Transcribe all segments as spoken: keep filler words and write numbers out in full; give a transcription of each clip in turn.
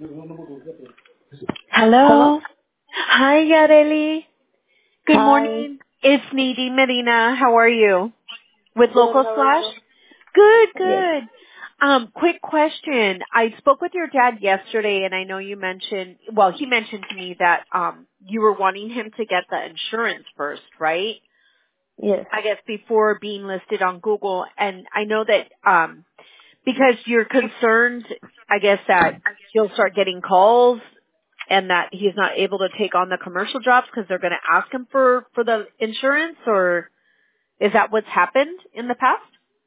Hello. Hello. Hi, Yareli. Good Hi. morning. It's Needy Medina. How are you? With Good. Local How are Slash? you? Good, Yes. good. Um, quick question. I spoke with your dad yesterday and I know you mentioned, well, he mentioned to me that, um, you were wanting him to get the insurance first, right? Yes. I guess before being listed on Google. And I know that, um, because you're concerned, I guess that he'll start getting calls and that he's not able to take on the commercial jobs because they're going to ask him for, for the insurance, or is that what's happened in the past?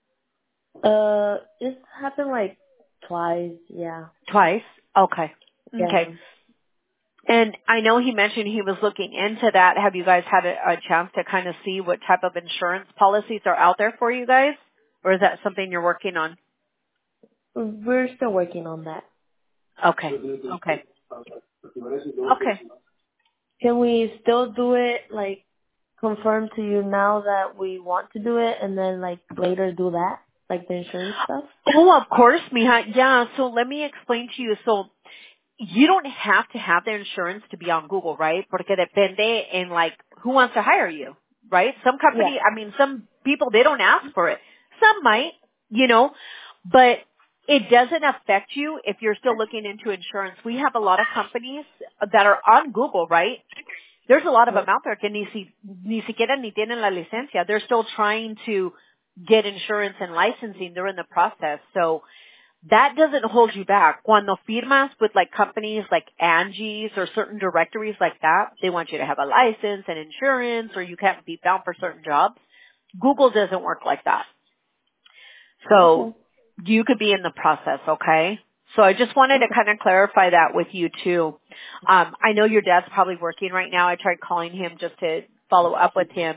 Uh, it's happened like twice. Yeah. Twice. Okay. Okay. Yeah. And I know he mentioned he was looking into that. Have you guys had a, a chance to kind of see what type of insurance policies are out there for you guys? Or is that something you're working on? We're still working on that. Okay. Okay. Okay. Can we still do it, like, confirm to you now that we want to do it and then, like, later do that? Like the insurance stuff? Oh, of course, mija. Yeah, so let me explain to you. So you don't have to have the insurance to be on Google, right? Porque depende in like who wants to hire you, right? Some Yeah. company, I mean, some people, they don't ask for it. Some might, you know, but it doesn't affect you if you're still looking into insurance. We have a lot of companies that are on Google, right? There's a lot of them Yeah. out there que ni, si, ni siquiera ni tienen la licencia. They're still trying to get insurance and licensing. They're in the process. So that doesn't hold you back. Cuando firmas with like companies like Angie's or certain directories like that, they want you to have a license and insurance or you can't be bound for certain jobs. Google doesn't work like that. So Okay. you could be in the process, okay? So I just wanted to Okay. kind of clarify that with you too. Um, I know your dad's probably working right now. I tried calling him just to follow up with him.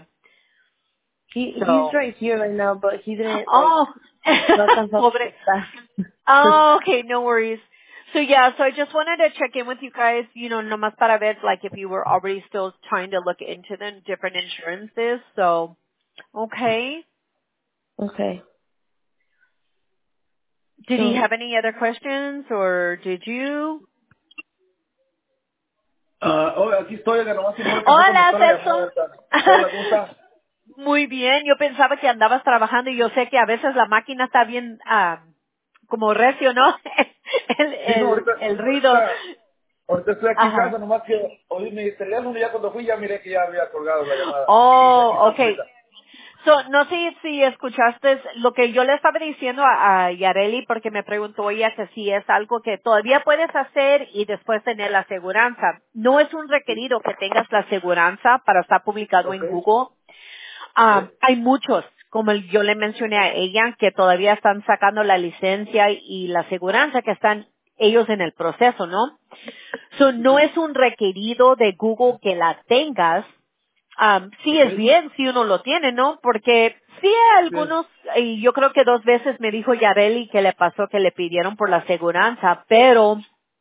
He he's So, right here right now, but he didn't like oh, no alcanzó a pobre. contestar. Oh, okay, no worries. So yeah, so I just wanted to check in with you guys, you know, nomás para ver, like, if you were already still trying to look into the different insurances. So, okay. Okay. Did he So have any other questions or did you? Ah, hola, aquí estoy, que nomás Simón que fue Hola, contestar la llamada Celso. esta. Hola, ¿cómo está? Muy bien, yo pensaba que andabas trabajando y yo sé que a veces la máquina está bien, ah, como recio, ¿no? el, Sí, no, el, ahorita, el ruido. ahorita, ahorita estoy aquí en casa, Ajá. nomás que oí mi teléfono y ya cuando fui ya miré que ya había colgado la llamada. Y aquí Oh, estamos okay. ahorita. So, no sé si escuchaste lo que yo le estaba diciendo a, a Yareli porque me preguntó ella que si es algo que todavía puedes hacer y después tener la aseguranza. No es un requerido que tengas la aseguranza para estar publicado Ok, en Google. ok, Ah, hay muchos, como yo le mencioné a ella, que todavía están sacando la licencia y la aseguranza que están ellos en el proceso, ¿no? So, no es un requerido de Google que la tengas. Um, sí ok. es bien si uno lo tiene, ¿no? Porque sí Sí, algunos, y yo creo que dos veces me dijo Yareli que le pasó que le pidieron por la aseguranza, pero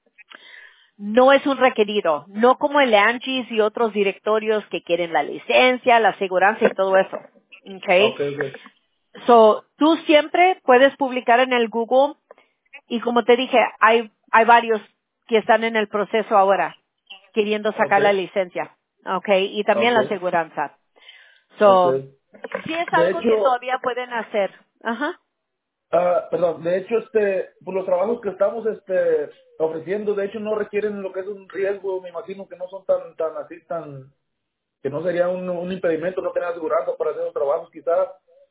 no es un requerido, no como el Angie's y otros directorios que quieren la licencia, la aseguranza y todo eso. Okay. ok, ok. So, tú siempre puedes publicar en el Google y como te dije, hay, hay varios que están en el proceso ahora queriendo Ok, sacar la licencia. Okay. Y también ok, la aseguranza. ok. So, sí es De algo que hecho, todavía pueden hacer. Ajá. ah, perdón, de hecho, este, por los trabajos que estamos este, ofreciendo, de hecho no requieren lo que es un riesgo, me imagino que no son tan, tan así, tan, que no sería un, un impedimento no tener aseguranza para hacer los trabajos, quizás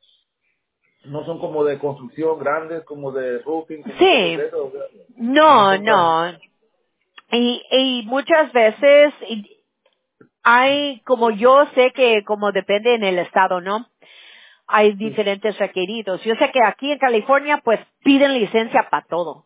no son como de construcción grandes, como de roofing, como cosas Sí. de eso, o sea, no No, son tan... no. Y, y muchas veces y hay, como yo sé que como depende en el estado, ¿no? Hay Sí, diferentes requeridos. Yo sé que aquí en California pues piden licencia para todo.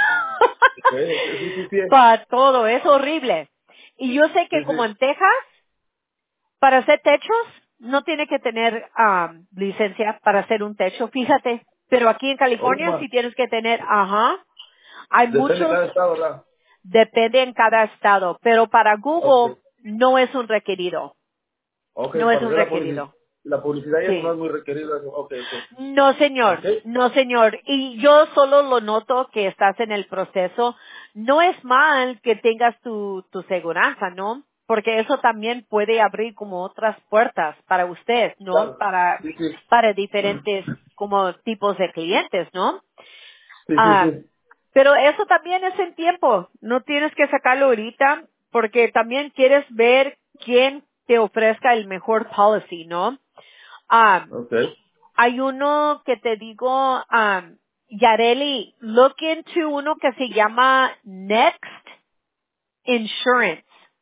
sí, sí, sí, sí. Para todo, es horrible. Y yo sé que Sí, como sí. en Texas, para hacer techos, no tiene que tener am, licencia para hacer un techo, fíjate. Pero aquí en Oh, California sí man. tienes que tener, ajá. Hay Depende de muchos, cada estado, ¿verdad? depende en cada estado. Pero para Ok. Google no es un requerido. Ok, No es para un hacer la publici- requerido. la publicidad ya Sí. no es muy requerida. Ok, ok. No, señor. Ok. No, señor. Y yo solo lo noto que estás en el proceso. No es mal que tengas tu, tu seguranza, ¿no? Porque eso también puede abrir como otras puertas para usted, ¿no? Claro. Para, Sí, sí. para diferentes como tipos de clientes, ¿no? Sí, sí, Ah, sí. pero eso también es en tiempo. No tienes que sacarlo ahorita porque también quieres ver quién te ofrezca el mejor policy, ¿no? Ah, Ok. hay uno que te digo, um, Yareli, look into uno que se llama Next Insurance,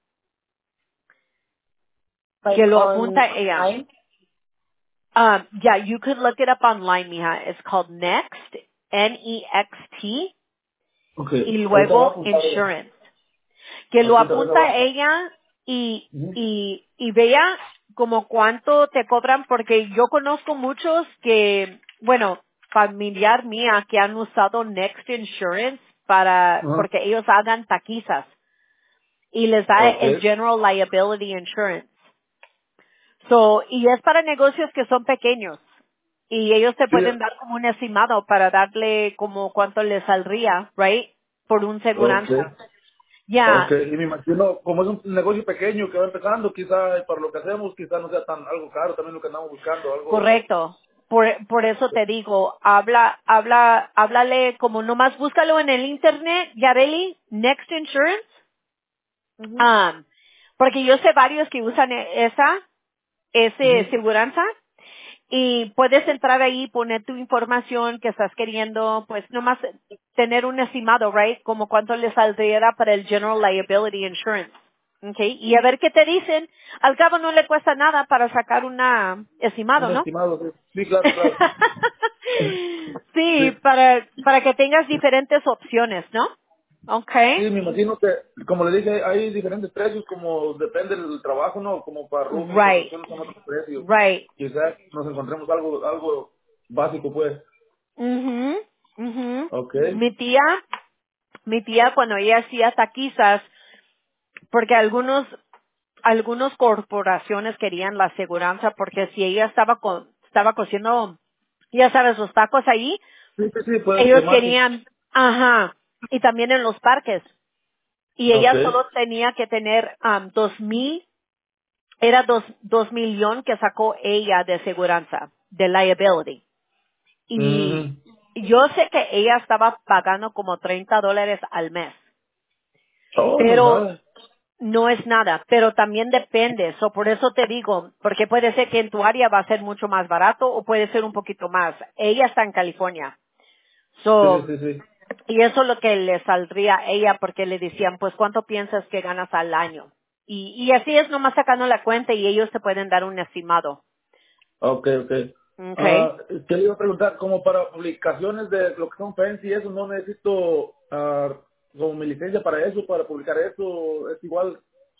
Like que lo on apunta ella. online. Um, yeah, you could look it up online, mija. It's called Next, N E X T, Ok. y Ahorita va a luego apuntar. Insurance. Que lo Ahorita, ahorita apunta va. ella y, Ujú. y, y vea como cuánto te cobran, porque yo conozco muchos que, bueno, familiar mía que han usado Next Insurance para, Ajá. porque ellos hagan taquizas y les da Ok. el General Liability Insurance. So, y es para negocios que son pequeños y ellos te Sí. pueden dar como un estimado para darle como cuánto les saldría, right? Por un Ok. seguranza. Ya, Ok. Y me imagino, como es un negocio pequeño que va empezando, quizá para lo que hacemos, quizá no sea tan algo caro, también lo que andamos buscando, algo. correcto. Por, por eso te digo, habla, habla, háblale como nomás búscalo en el internet, Yareli, Next Insurance, Mhm. um, porque yo sé varios que usan e- esa, ese Ujú. seguranza, y puedes entrar ahí, poner tu información que estás queriendo, pues nomás tener un estimado, right? Como cuánto le saldría para el General Liability Insurance. Okay, y a ver qué te dicen. Al cabo no le cuesta nada para sacar una estimado, Un ¿no? estimado, sí. Sí, claro, claro. Sí, Sí. para, para que tengas diferentes opciones, ¿no? Sí, Okay. me imagino que, como le dije, hay diferentes precios, como depende del trabajo, ¿no? Como para roofing, Right, construcción son otros precios. right. Quizás nos encontremos algo algo básico, pues. Mhm, mhm. Ok. Mi tía, mi tía cuando ella hacía taquizas, porque algunos, algunos corporaciones querían la aseguranza porque si ella estaba con, estaba cociendo, ya sabes, los tacos ahí, Sí, sí, sí, puede ellos quemarse. querían, ajá, y también en los parques. Y Ok. ella solo tenía que tener um, dos mil, era dos, dos millón que sacó ella de seguranza, de liability. Y Mm. yo sé que ella estaba pagando como treinta dólares al mes, Oh, no es pero nada. no es nada, pero también depende. So, por eso te digo, porque puede ser que en tu área va a ser mucho más barato o puede ser un poquito más. Ella está en California. Sí, sí, So, sí, sí. y eso es lo que le saldría a ella porque le decían, pues, ¿cuánto piensas que ganas al año? Y, y así es nomás sacando la cuenta y ellos te pueden dar un estimado. Ok, ok. Okay. Ah, ¿qué le iba a preguntar? Como para publicaciones de lo que son fancy y eso, no necesito ah, como mi licencia para eso, para publicar eso, es igual.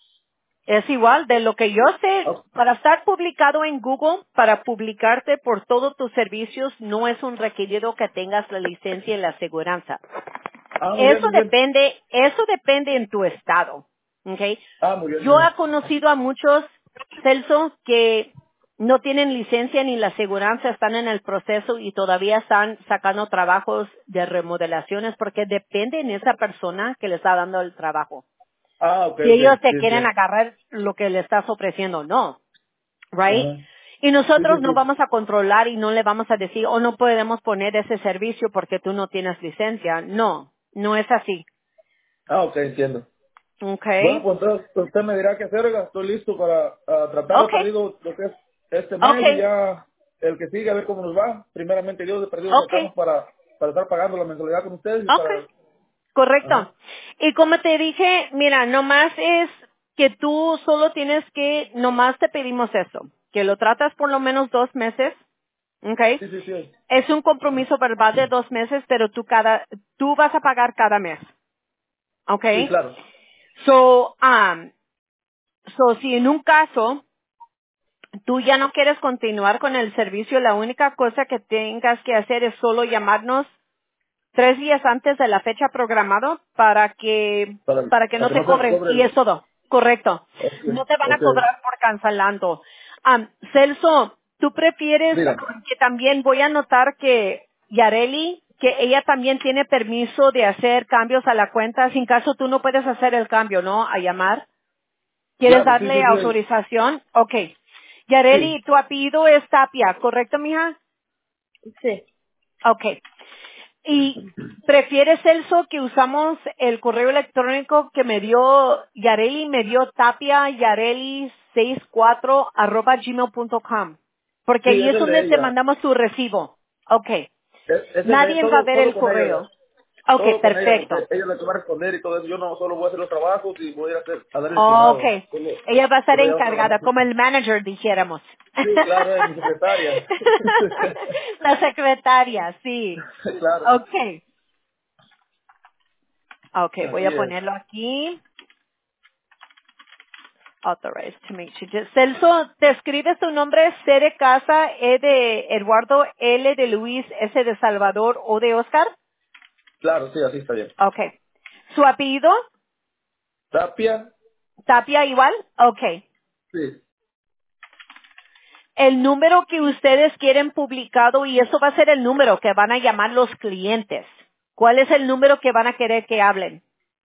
Es igual, de lo que yo sé, Ah, para estar publicado en Google, para publicarte por todos tus servicios, no es un requerido que tengas la licencia y la aseguranza. ah, muy bien, Eso muy bien. depende, eso depende en tu estado. ¿Ok? Ah, muy bien, muy Yo he bien. conocido a muchos, Celso, que no tienen licencia ni la aseguranza, están en el proceso y todavía están sacando trabajos de remodelaciones porque depende en esa persona que le está dando el trabajo. Ah, ok, Si ok, ellos te sí, quieren entiendo. agarrar lo que le estás ofreciendo, no. Right? Ajá. Y Sí, sí, nosotros no sí. vamos a controlar y no le vamos a decir, oh, no podemos poner ese servicio porque tú no tienes licencia. No, no es así. Ah, ok, entiendo. Bueno, Okay. pues entonces usted me dirá qué hacer, oiga, estoy listo para ah, tratar de Okay. perdido lo que es este mes y Okay. ya el que sigue a ver cómo nos va. Primeramente Dios de perdido Okay. sacamos para, para estar pagando la mensualidad con ustedes y Okay. para... Ajá. Correcto. Y como te dije, mira, nomás es que tú solo tienes que, nomás te pedimos eso, que lo tratas por lo menos dos meses, okay. Sí, sí, sí. Es un compromiso verbal de dos meses, pero tú cada, tú vas a pagar cada mes, Sí, okay. claro. So, um, so si en un caso tú ya no quieres continuar con el servicio, la única cosa que tengas que hacer es solo llamarnos tres días antes de la fecha programado para que Para, para que para no que te no se cobren cobre y es el... todo correcto, Ok, no te van a ok. cobrar por cancelando. Am, Celso, tú prefieres Dígame. que también voy a anotar que Yareli, que ella también tiene permiso de hacer cambios a la cuenta, sin caso tú no puedes hacer el cambio, ¿no? A llamar. ¿Quieres Claro, sí, darle sí, sí. autorización? Ok. Yareli, Sí, tu apellido es Tapia, ¿correcto, mija? Sí. Ok. ¿Y prefieres, Celso, que usamos el correo electrónico que me dio Yareli, me dio tapia yareli sesenta y cuatro arroba gmail punto com? Porque sí, ahí es es el de donde te ella. mandamos tu recibo. Ok. Es, es el de Nadie va a todo, ver todo el con ella. correo. Ok, Todo con ella, porque perfecto. ella es la que va a responder y todo eso. Yo no solo voy a hacer los trabajos y voy a, hacer, a dar el Ok. estimado. Solo, Ella va a estar solo ella va a encargada, trabajar. como el manager, dijéramos. Sí, claro, es mi secretaria. La secretaria, sí. Claro, Ok. Ok, voy así a es. ponerlo aquí. Authorized to make changes. Celso, ¿te escribe su nombre? C de casa, E de Eduardo, L de Luis, S de Salvador, O de Oscar. Claro, sí, así está bien. Okay. ¿Su apellido? Tapia, ¿Tapia igual? Okay. sí. El número que ustedes quieren publicado, y eso va a ser el número que van a llamar los clientes. ¿Cuál es el número que van a querer que hablen?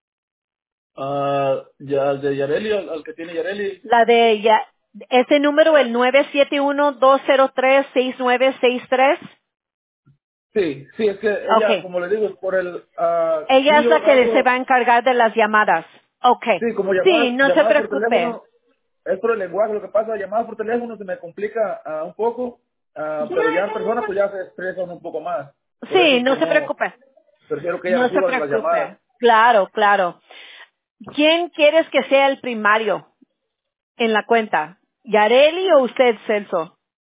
Ah, ya, de Yareli, al, al que tiene Yareli. La de ya, ese número, el nueve siete uno, dos cero tres, seis nueve seis tres. Sí, sí, es que ella, Okay. como le digo, es por el... ah, Ella sí, es yo la que se hago, va a encargar de las llamadas. Okay. sí, como Sí, llamadas, no se llamadas por preocupe. teléfono, es por el lenguaje. Lo que pasa, llamadas por teléfono se me complica ah, un poco, ah, pero ya en persona pues ya se expresan un poco más. Por eso Sí, es no que se no, preocupe. prefiero que ella No se reciba las preocupe. llamadas. Claro, claro. ¿Quién quieres que sea el primario en la cuenta? ¿Yareli o usted, Celso?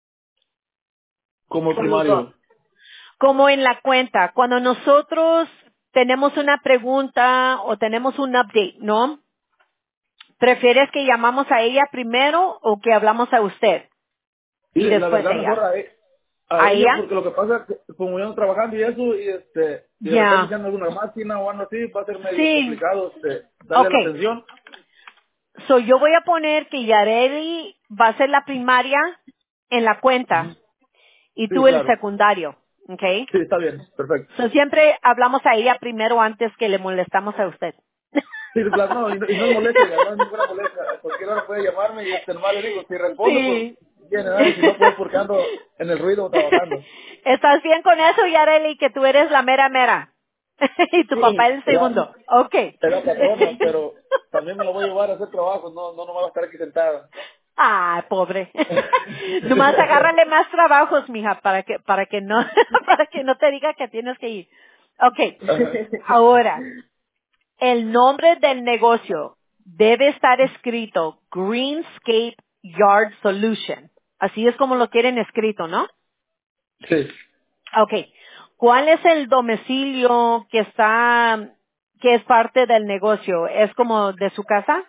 Como Con los dos. primario. Como en la cuenta, cuando nosotros tenemos una pregunta o tenemos un update, ¿no? ¿Prefieres que llamamos a ella primero o que hablamos a usted Y y la después verdad mejor ella? a, e- a ¿A ella, ella? porque lo que pasa es que como yo ando trabajando y eso, y este y de repente Ya. si ando en alguna máquina o algo así, va a ser medio Sí. complicado este, darle la Okay. atención. So, yo voy a poner que Yareli va a ser la primaria en la cuenta y Sí, tú el claro. secundario, ¿ok? Sí, está bien, perfecto. So, siempre hablamos a ella primero antes que le molestamos a usted. Sí, claro, no, y no, y no es molestia, ya no es ninguna molestia. A cualquier hora puede llamarme y este nomás le digo, si respondo, pues Sí. bien, ¿verdad? Y si no, pues porque ando en el ruido trabajando. ¿Estás bien con eso, Yareli, que tú eres la mera mera? Y tu papá Sí. el Era, segundo. Ok. era patrona, pero también me lo voy a llevar a hacer trabajo, no, no, no va a estar aquí sentada. Ah, pobre. Nomás agárrale más trabajos, mija, para que, para que no, para que no te diga que tienes que ir. Okay. Ajá. Ahora, el nombre del negocio debe estar escrito Greenscape Yard Solution. Así es como lo quieren escrito, ¿no? Sí, Okay. ¿Cuál es el domicilio que está, que es parte del negocio? ¿Es como de su casa?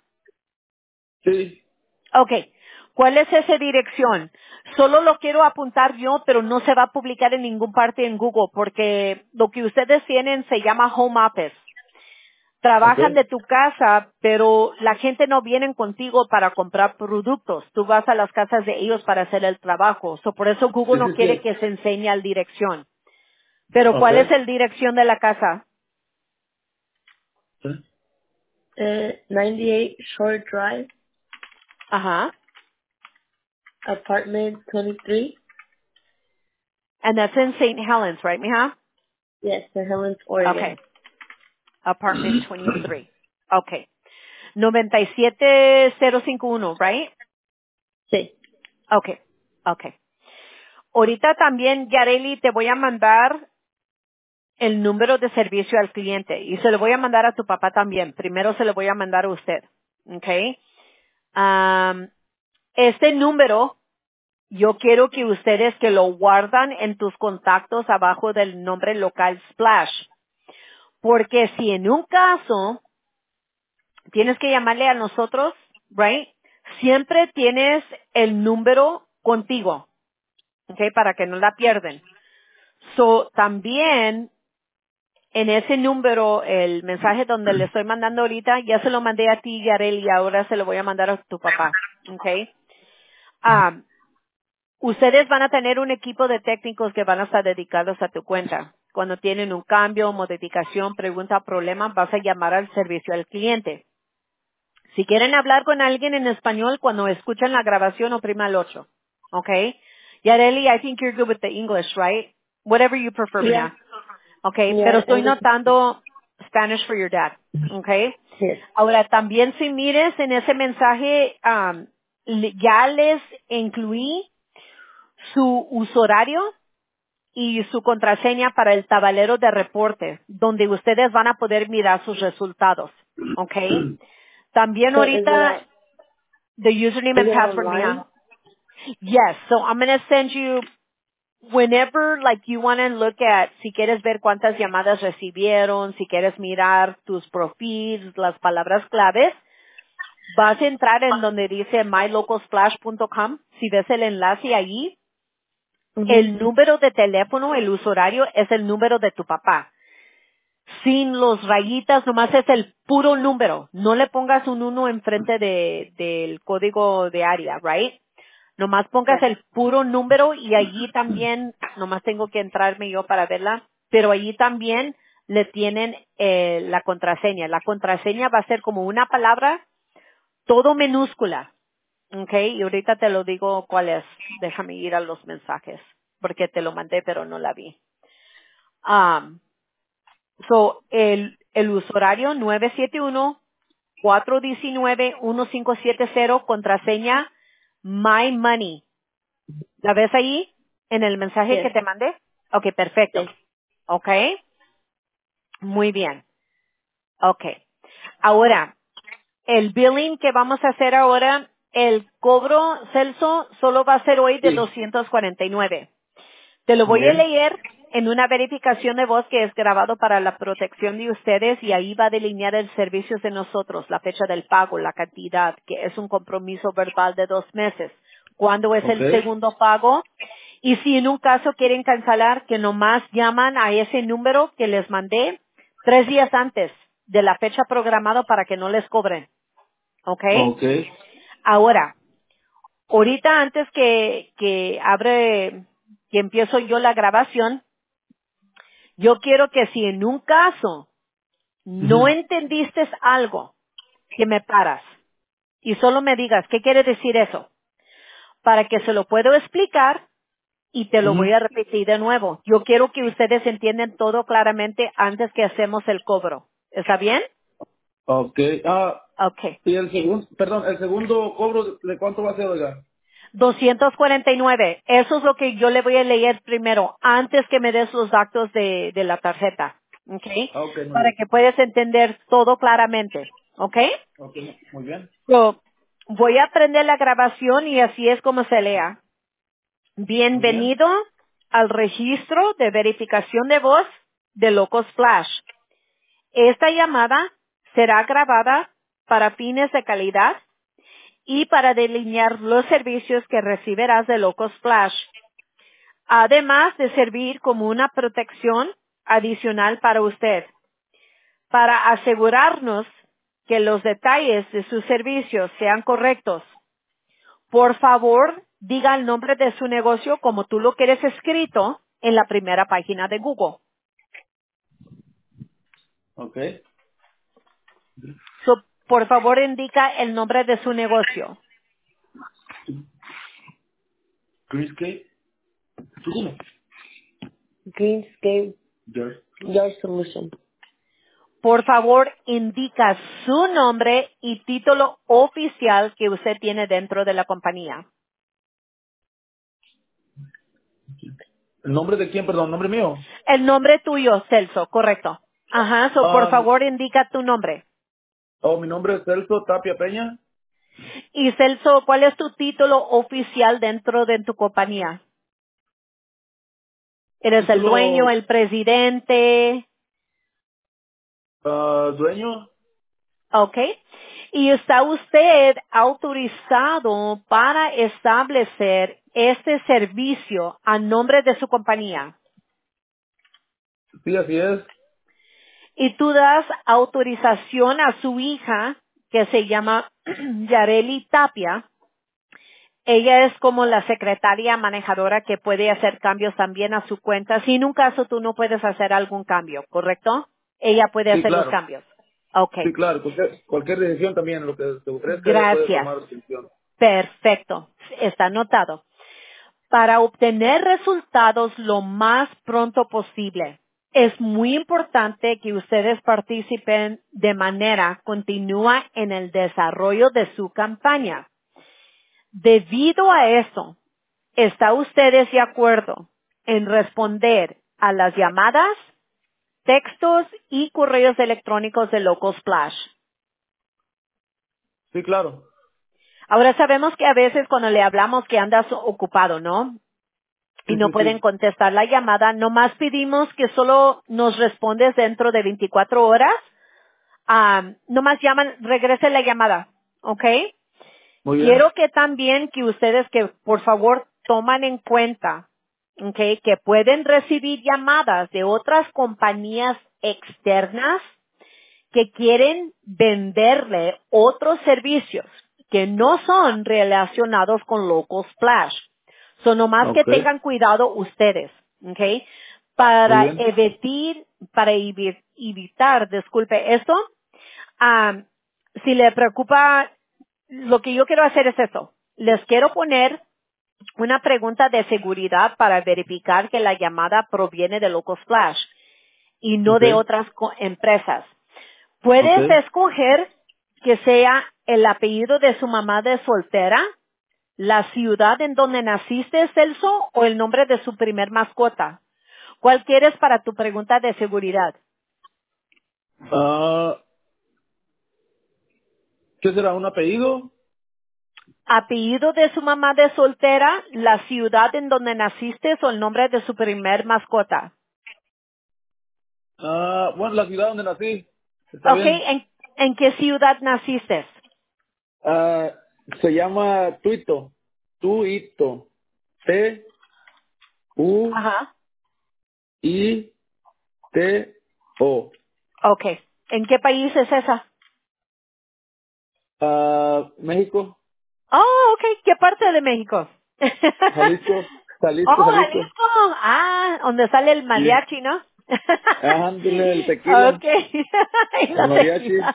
sí. Okay. ¿Cuál es esa dirección? Solo lo quiero apuntar yo, pero no se va a publicar en ningún parte en Google porque lo que ustedes tienen se llama Home Office. Ok. Trabajan de tu casa, pero la gente no viene contigo para comprar productos. Tú vas a las casas de ellos para hacer el trabajo. So, por eso Sí, Google no sí, quiere sí. que se enseñe la dirección. Pero Ok. ¿cuál es la dirección de la casa? Sí. eh, ninety-eight Short Drive, Ajá. apartment twenty-three. And that's in Saint Helens, right, mija? Yes, Saint Helens, Oregon. Okay. Apartment twenty-three. Okay. noventa y siete cero cinco uno, right? Sí. Okay. Okay. Ahorita también, Yareli, te voy a mandar el número de servicio al cliente y se lo voy a mandar a tu papá también. Primero se lo voy a mandar a usted. Okay. Am, este número, yo quiero que ustedes que lo guardan en tus contactos abajo del nombre local Splash. Porque si en un caso tienes que llamarle a nosotros, right? Siempre tienes el número contigo, okay, para que no la pierden. So, también en ese número, el mensaje donde le estoy mandando ahorita, ya se lo mandé a ti, Yarel, y ahora se lo voy a mandar a tu papá, okay? Ah, ustedes van a tener un equipo de técnicos que van a estar dedicados a tu cuenta. Cuando tienen un cambio, modificación, pregunta o problema, vas a llamar al servicio al cliente. Si quieren hablar con alguien en español, cuando escuchan la grabación, oprima el ocho. Okay? Yareli, I think you're good with the English, right? Whatever you prefer, Yeah. Mina. Okay? Yeah, Pero estoy English. notando Spanish for your dad. Okay? Yes. Ahora, también si mires en ese mensaje, um, le- ya les incluí su usuario y su contraseña para el tablero de reporte, donde ustedes van a poder mirar sus resultados. Okay? También So is ahorita, it the username is and it password, online? Mia. Yes, so I'm going to send you, whenever like you want to look at, si quieres ver cuántas llamadas recibieron, si quieres mirar tus perfiles, las palabras claves, vas a entrar en donde dice my local splash punto com. Si ves el enlace allí, Mhm. el número de teléfono, el usuario, es el número de tu papá. Sin los rayitas, nomás es el puro número. No le pongas un uno enfrente de, del código de área, right? Nomás pongas Yes. el puro número y allí también, nomás tengo que entrarme yo para verla, pero allí también le tienen eh, la contraseña. La contraseña va a ser como una palabra, todo minúscula, ¿ok? Y ahorita te lo digo cuál es. Déjame ir a los mensajes, porque te lo mandé pero no la vi. Um, so, el, el usuario nueve siete uno, cuatro uno nueve, uno cinco siete cero, contraseña My Money. ¿La ves ahí en el mensaje que Yes. te mandé? Ok, perfecto. Yes. Ok, muy bien. Ok. Ahora, el billing que vamos a hacer ahora, el cobro, Celso, solo va a ser hoy de Sí. doscientos cuarenta y nueve. Te lo Muy voy a bien. leer en una verificación de voz que es grabado para la protección de ustedes y ahí va a delinear el servicio de nosotros, la fecha del pago, la cantidad, que es un compromiso verbal de dos meses. ¿Cuándo es Ok. el segundo pago? Y si en un caso quieren cancelar, que nomás llaman a ese número que les mandé tres días antes de la fecha programada para que no les cobren. ¿Ok? Ok. Ahora, ahorita antes que, que abre, que empiezo yo la grabación, yo quiero que si en un caso no Ujú. entendiste algo, que me paras y solo me digas, ¿qué quiere decir eso? Para que se lo puedo explicar y te lo voy Ujú. a repetir de nuevo. Yo quiero que ustedes entiendan todo claramente antes que hacemos el cobro. ¿Está bien? Ok. Ah, Ok. y el segundo, perdón, el segundo cobro, ¿de cuánto va a ser, oiga? doscientos cuarenta y nueve. Eso es lo que yo le voy a leer primero, antes que me des los datos de, de la tarjeta. ¿Ok? Ah, ok, muy Para bien. que puedas entender todo claramente. ¿Ok? Ok, muy bien. So, voy a prender la grabación y así es como se lea. Muy bien. Bienvenido al registro de verificación de voz de Locos Flash. Esta llamada será grabada para fines de calidad y para delinear los servicios que recibirás de Locos Flash, además de servir como una protección adicional para usted. Para asegurarnos que los detalles de sus servicios sean correctos, por favor, diga el nombre de su negocio como tú lo quieres escrito en la primera página de Google. Ok. So, por favor, indica el nombre de su negocio. Greenscape. ¿Tú cómo? Greenscape Yes. Your Solution. Por favor, indica su nombre y título oficial que usted tiene dentro de la compañía. ¿El nombre de quién, perdón? ¿Nombre mío? El nombre tuyo, Celso, correcto. Ajá, so por Ah, favor indica tu nombre. oh, mi nombre es Celso Tapia Peña. Y Celso, ¿cuál es tu título oficial dentro de tu compañía? ¿Eres el dueño, Título, el presidente? ah, dueño. ¿Ok? Y está usted autorizado para establecer este servicio a nombre de su compañía. Sí, así es. Y tú das autorización a su hija, que se llama Yareli Tapia, Ella es como la secretaria manejadora que puede hacer cambios también a su cuenta. Si en un caso tú no puedes hacer algún cambio, ¿correcto? Ella puede Sí, hacer los claro. cambios. Okay. Sí, claro. Cualquier, cualquier decisión también, lo que te ofrezca, ella puede Gracias. tomar decisión. Perfecto. Está anotado. Para obtener resultados lo más pronto posible, es muy importante que ustedes participen de manera continua en el desarrollo de su campaña. Debido a eso, ¿está ustedes de acuerdo en responder a las llamadas, textos y correos electrónicos de Local Splash? Sí, claro. Ahora sabemos que a veces cuando le hablamos que andas ocupado, ¿no? Y Sí, no sí, pueden sí. contestar la llamada, nomás pedimos que solo nos respondes dentro de veinticuatro horas. Ah, nomás llaman, regrese la llamada, ¿ok? Muy bien. Quiero que también que ustedes que por favor toman en cuenta, ¿ok? Que pueden recibir llamadas de otras compañías externas que quieren venderle otros servicios que no son relacionados con Local Splash. So, nomás que Ok. tengan cuidado ustedes, ¿ok? Muy Para bien. evitar, para evi- evitar, disculpe, esto, ah, si le preocupa, lo que yo quiero hacer es esto. Les quiero poner una pregunta de seguridad para verificar que la llamada proviene de Local Splash y no Ok. de otras co- empresas. Ok. Puedes escoger que sea el apellido de su mamá de soltera, la ciudad en donde naciste, Celso, o el nombre de su primer mascota. ¿Cuál quieres para tu pregunta de seguridad? Ah, ¿qué será? ¿Un apellido? Apellido de su mamá de soltera, la ciudad en donde naciste o el nombre de su primer mascota. Ah, bueno, la ciudad donde nací. Está Ok, bien. ¿en, en qué ciudad naciste? Ah, se llama Tuito. Tuito. T U Ajá. I T O. Ok. ¿En qué país es esa? Ah, México. Oh, ok. ¿Qué parte de México? Jalisco. Jalisco, Oh, Jalisco. Jalisco. Ah, donde sale el Sí. mariachi, ¿no? Ándale, el tequila. Okay. Y El la mariachi. tequila.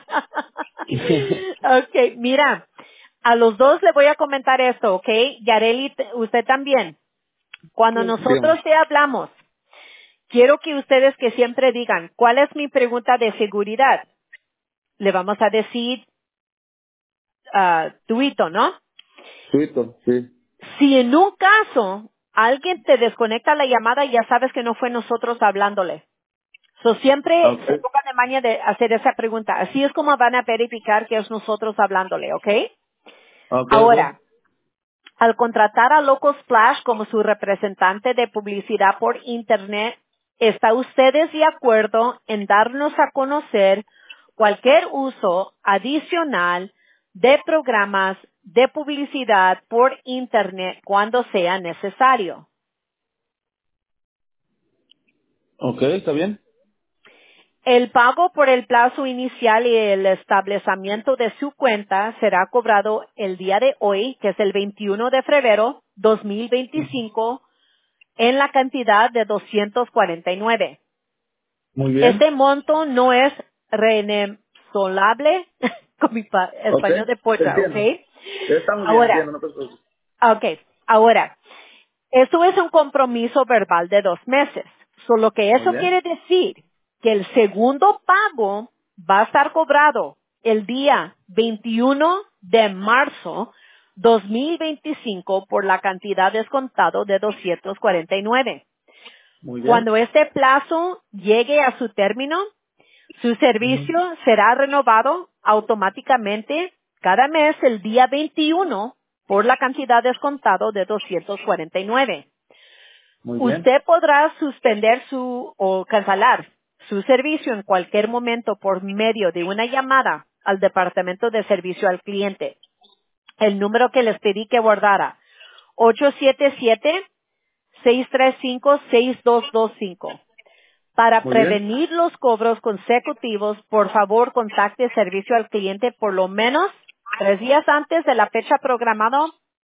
Okay, mira, a los dos le voy a comentar esto, ¿ok? Yareli, te- usted también. Cuando nosotros Dígame. te hablamos, quiero que ustedes que siempre digan, ¿cuál es mi pregunta de seguridad? Le vamos a decir, ah, tuito, ¿no? Tuito, sí. Si en un caso alguien te desconecta la llamada, ya sabes que no fue nosotros hablándole. So, siempre Ok. se pongan de maña de hacer esa pregunta. Así es como van a verificar que es nosotros hablándole, ¿ok? Ok, ok. Ahora, al contratar a Local Splash como su representante de publicidad por Internet, ¿está ustedes de acuerdo en darnos a conocer cualquier uso adicional de programas de publicidad por Internet cuando sea necesario? Ok, ¿está bien? El pago por el plazo inicial y el establecimiento de su cuenta será cobrado el día de hoy, que es el veintiuno de febrero dos mil veinticinco, en la cantidad de doscientos cuarenta y nueve. Muy bien. Este monto no es reembolsable con mi pa- Ok, español de te pocha, ¿ok? entiendo. Está muy bien, Ahora, entiendo, no te preocupes. ok, ahora, eso es un compromiso verbal de dos meses. Solo que Muy eso bien. quiere decir que el segundo pago va a estar cobrado el día veintiuno de marzo dos mil veinticinco por la cantidad descontado de doscientos cuarenta y nueve. Muy bien. Cuando este plazo llegue a su término, su Ujú. servicio será renovado automáticamente cada mes el día veintiuno por la cantidad descontado de doscientos cuarenta y nueve. Muy bien. Usted podrá suspender su o cancelar su servicio en cualquier momento por medio de una llamada al Departamento de Servicio al Cliente. El número que les pedí que guardara, ocho siete siete, seis tres cinco, seis dos dos cinco. Para Muy bien. prevenir los cobros consecutivos, por favor contacte Servicio al Cliente por lo menos tres días antes de la fecha programada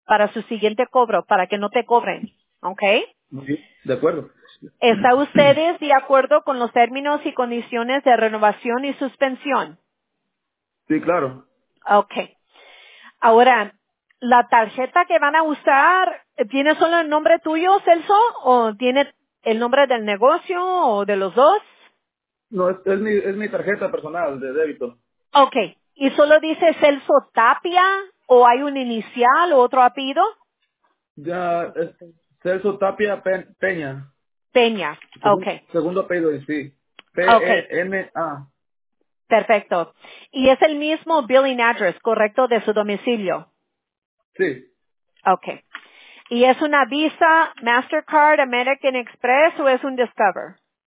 para su siguiente cobro, para que no te cobren. ¿Ok? Muy bien, de acuerdo. ¿Está ustedes de acuerdo con los términos y condiciones de renovación y suspensión? Sí, claro. Ok. Ahora, ¿la tarjeta que van a usar tiene solo el nombre tuyo, Celso, o tiene el nombre del negocio o de los dos? No, es, es, mi, es mi tarjeta personal de débito. Ok. ¿Y solo dice Celso Tapia o hay un inicial o otro apellido? Ya, es Celso Tapia Pe- Peña. Peña. Ok. Segun- segundo apellido, y sí. Ok. P-E-N-A. Perfecto. Y es el mismo billing address, ¿correcto? De su domicilio. Sí. Ok. ¿Y es una Visa, Mastercard, American Express o es un Discover?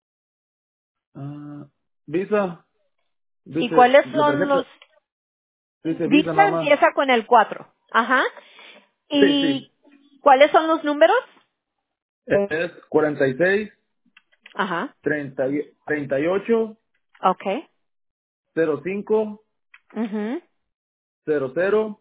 Ah, Visa. ¿Y Dice, cuáles la son los... tarjeta dice Visa Visa nada más. empieza con el cuatro. Ajá. Sí, sí. ¿Y cuáles son los números? Es cuarenta y seis, Ajá. treinta, treinta y ocho, Ok. cero cinco, Ujú. cero cero,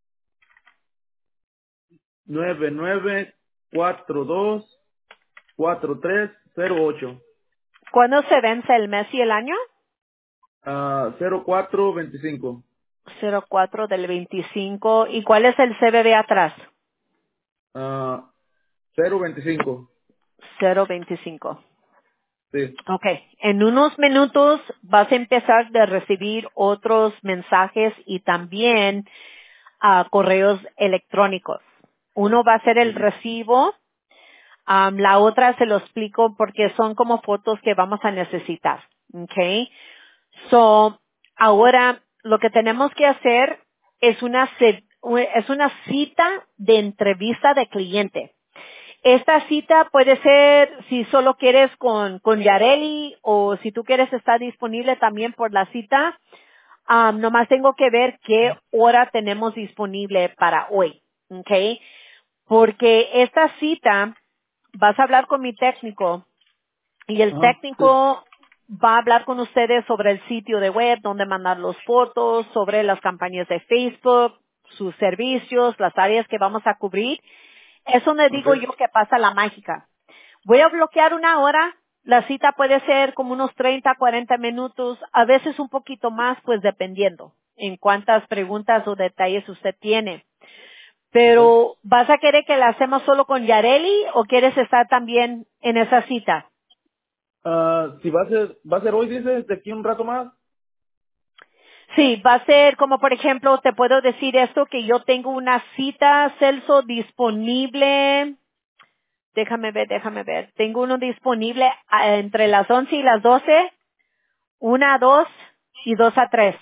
nueve nueve, cuatro dos, cuatro tres, cero ocho. ¿Cuándo se vence el mes y el año? Ah, cero cuatro veinticinco. cero cuatro del veinticinco. ¿Y cuál es el C V V atrás? Ah, cero veinticinco. cero veinticinco. Sí. Ok, en unos minutos vas a empezar de recibir otros mensajes y también ah, correos electrónicos. Uno va a ser el Ujú. recibo, am, la otra se lo explico porque son como fotos que vamos a necesitar. Ok, so ahora lo que tenemos que hacer es una ce- es una cita de entrevista de cliente. Esta cita puede ser si solo quieres con, con Yareli o si tú quieres estar disponible también por la cita. Um, nomás tengo que ver qué hora tenemos disponible para hoy. ¿Ok? Porque esta cita vas a hablar con mi técnico y el Ajá, sí. técnico va a hablar con ustedes sobre el sitio de web, donde mandar las fotos, sobre las campañas de Facebook, sus servicios, las áreas que vamos a cubrir. Es donde Ok. digo yo que pasa la mágica. Voy a bloquear una hora. La cita puede ser como unos treinta, cuarenta minutos, a veces un poquito más, pues dependiendo en cuántas preguntas o detalles usted tiene. Ok. Pero, ¿vas a querer que la hacemos solo con Yareli o quieres estar también en esa cita? Ah, si va a ser, va a ser hoy, dices, de aquí un rato más. Sí, va a ser como por ejemplo, te puedo decir esto, que yo tengo una cita, Celso, disponible. Déjame ver, déjame ver. Tengo uno disponible ah, entre las once y las doce, una a dos y dos a tres.